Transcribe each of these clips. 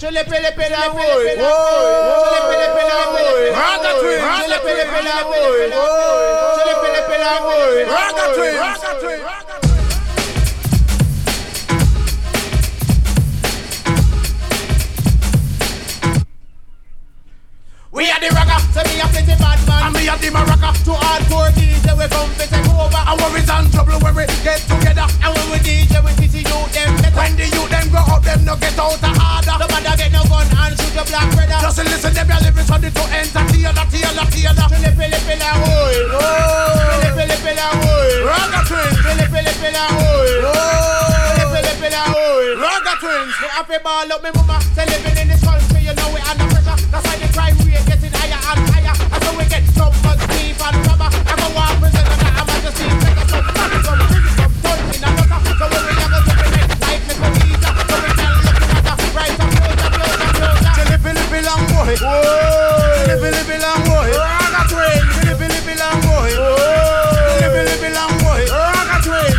We are the rocker, so me a pretty bad man. And me a the maraca. To hardcore DJ, we come to take over. And when we in trouble, when we get together. And when we DJ, we teach you them better. When the youth them grow up, them no get out of harder. No matter get no gun and shoot your black brother. Just listen, them your lyrics on the to enter. Theater. Pele, hoy. Pele, hoy. Raga twins. Pele, hoy. Pele, hoy. Raga twins. We have to ball up, me mama. Say living in this country, you know we under pressure. That's why the crime rate getting higher and higher. And so we get so much beef and rubber. I go one prison and I'm at the scene. Take a some prison, some touch in a nutter. So when we have a different next life, me go eater. So we can look at the right up, closer. Philippi long boy. Philippi long boy. Raga twin. Philippi long boy. Philippi long boy. Raga twin.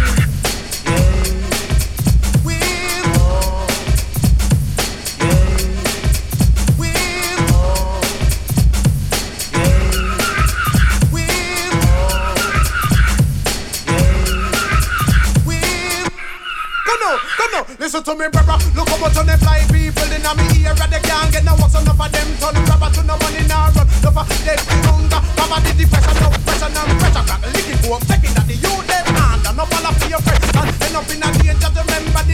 Listen to me, brother. Look how much on them fly people in me ear, and they can't get no works. Enough of them turn rubber to no money now run. Enough of them the hunger, poverty, depression, no pressure, no pressure. Crack lick it go up, taking that the youth them hand, and no fall off your friends, and end up in a danger. Remember